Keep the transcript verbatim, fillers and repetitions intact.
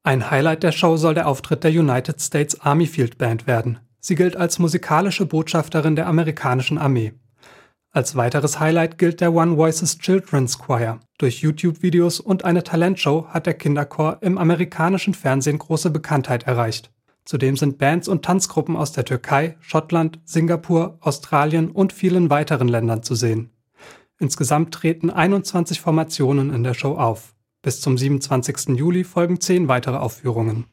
Ein Highlight der Show soll der Auftritt der United States Army Field Band werden. Sie gilt als musikalische Botschafterin der amerikanischen Armee. Als weiteres Highlight gilt der One Voices Children's Choir. Durch YouTube-Videos und eine Talentshow hat der Kinderchor im amerikanischen Fernsehen große Bekanntheit erreicht. Zudem sind Bands und Tanzgruppen aus der Türkei, Schottland, Singapur, Australien und vielen weiteren Ländern zu sehen. Insgesamt treten einundzwanzig Formationen in der Show auf. Bis zum siebenundzwanzigsten Juli folgen zehn weitere Aufführungen.